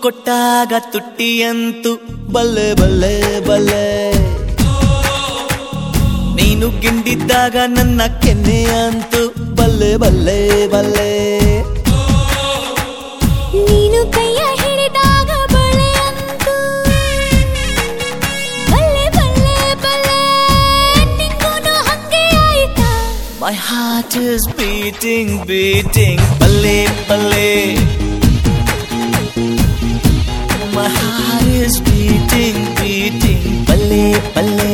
ಕೊಟ್ಟಾಗ ತುಟ್ಟಿಯಂತೂ ಬಲ್ಲೆ ಬಲ್ಲೆ ಬಲ್ಲೆ, ನೀನು ಗಿಂಡಿದ್ದಾಗ ನನ್ನ ಕೆನ್ನೆ ಅಂತೂ ಬಲ್ಲೆ ಬಲ್ಲೆ ಬಲ್ಲೆ, ನೀನು ಕೈಯ ಹಿಡಿದಾಗ ಬಳೆ ಅಂತೂ ಬಲ್ಲೆ ಬಲ್ಲೆ ಬಲ್ಲೆ, ನಿಂಗೂನು ಹಂಗೆ ಆಯ್ತಾ? My heart is beating, beating, ಬಲ್ಲೆ ಬಲ್ಲೆ. My heart is beating, beating, ಬಲ್ಲೆ ಬಲ್ಲೆ.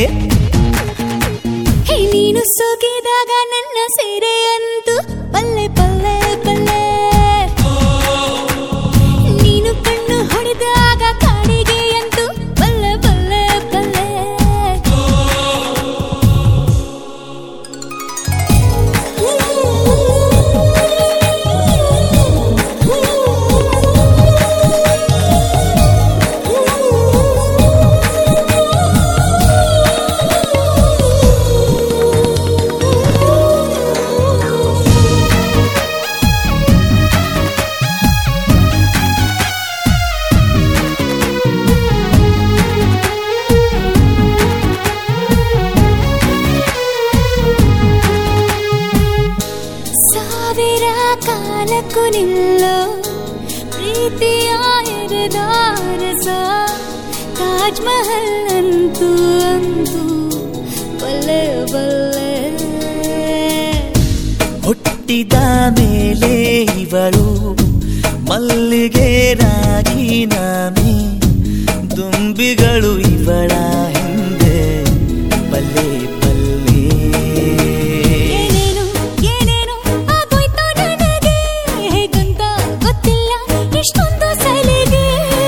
ಹೇ ನೀನು ಸೋಕಿದಾಗ ನನ್ನ ಸೀರೆ ಅಂತೂ ಬಲ್ಲೆ ಬಲ್ಲೆ ಬಲ್ಲೆ, ನೀನು ಕಣ್ಣು ಹೊಡೆದಾಗ ಕಾಡಿಗೆ ಅಂತೂ ಬಲ್ಲೆ ಬಲ್ಲೆ ಬಲ್ಲೆ. ಸಾವಿರ ಕಾಲಕ್ಕೂ ನಿಲ್ಲೋ ಪ್ರೀತಿಯ ಎರೆದಾರಸ, ತಾಜ್ ಮಹಲ್ ಅಂತೂ ಅಂತೂ ಬಲ್ಲೆ ಬಲ್ಲೆ. ಹುಟ್ಟಿದ ಮೇಲೆ ಇವಳು ಮಲ್ಲಿಗೆ ರಾಜೀನಾಮೆ, ದುಂಬಿಗಳು ಇವಳ ಹಿಂದೆ ಬಲ್ಲೆ ಬಲ್ಲೆ. ಏನೇನು ಏನೇನು ಆಗೋಯ್ತು ನನಗೆ, ಹೇಗಂತ ಗೊತ್ತಿಲ್ಲ ಇಷ್ಟೊಂದು ಸಲಿಗೆ.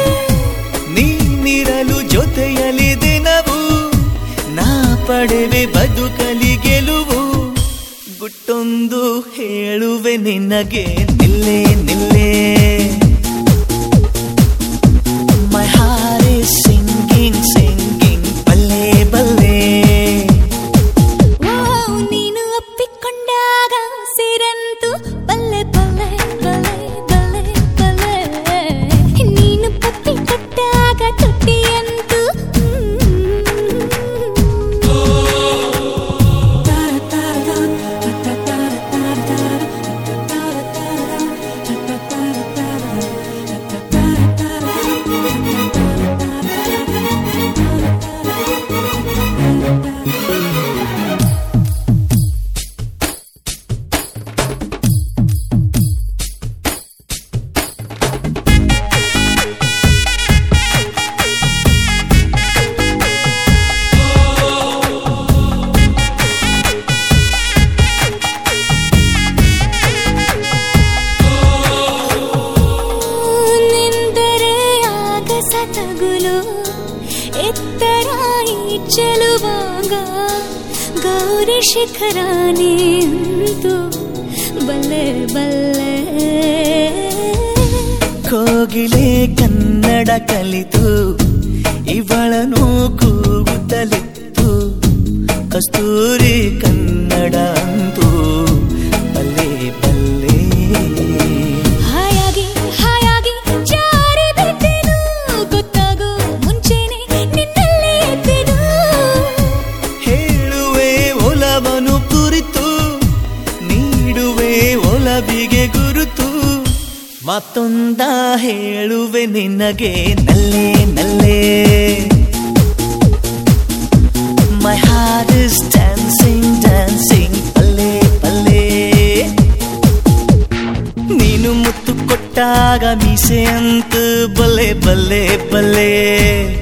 ನೀನಿರಲು ಜೊತೆಯಲ್ಲಿ ದಿನವು ನಾ ಪಡೆವೆ ಬದುಕಲಿ ಗೆಲುವು, ಗುಟ್ಟೊಂದು ಹೇಳುವೆ ನಿನಗೆ ನಿಲ್ಲೆ ನಿಲ್ಲೆ. My heart is singing, singing, ಬಲ್ಲೆ ಬಲ್ಲೆ. ಓ ನೀನು ಒಪ್ಪಿಕೊಂಡಾಗ ಸಿರಂತು ಬಲ್ಲೆ ಬಲ್ಲೆ ಬಲ್ಲೆ ಬಲ್ಲೆ ಬಲ್ಲೆ, ನೀನು ಪಪ್ಪಿ ಕೊಟ್ಟಾಗ ತುಟ್ಟಿಯಂತೂ ತಗುಲು ಎತ್ತರ ಚೆಲುವಾಗ, ಗೌರಿ ಶಿಖರಾನೇ ಅಂತೂ ಬಲ್ಲೆ ಬಲ್ಲೆ. ಕೋಗಿಲೆ ಕನ್ನಡ ಕಲಿತು ಇವಳನು ಕೂಗುತ್ತಲಿತ್ತು, ಕಸ್ತೂರಿ ಕನ್ನಡ ಅಂತೂ ಬಲ್ಲೆ ಬಲ್ಲೆ. ಹಾಯಾಗಿ ಹಾಯಾಗಿ ಜಾರಿ ಬಿದ್ದೆನು, ಗೊತ್ತಾಗೋ ಮುಂಚೆನೆ ನಿನ್ನಲ್ಲೇ ಎದ್ದೆನು. ಹೇಳುವೆ ಒಲವನು ಕುರಿತು, ನೀಡುವೆ ಒಲವಿಗೆ ಗುರುತು, ಮತ್ತೊಂದ ಹೇಳುವೆ ನಿನಗೆ ನಲ್ಲೆ ನಲ್ಲೆ. My heart is dancing, dancing, ಬಲ್ಲೆ ಬಲ್ಲೆ. ನೀನು ಮುತ್ತು ಕೊಟ್ಟಾಗ ಮೀಸೆ ಅಂತ ಬಲ್ಲೆ ಬಲ್ಲೆ ಬಲ್ಲೆ.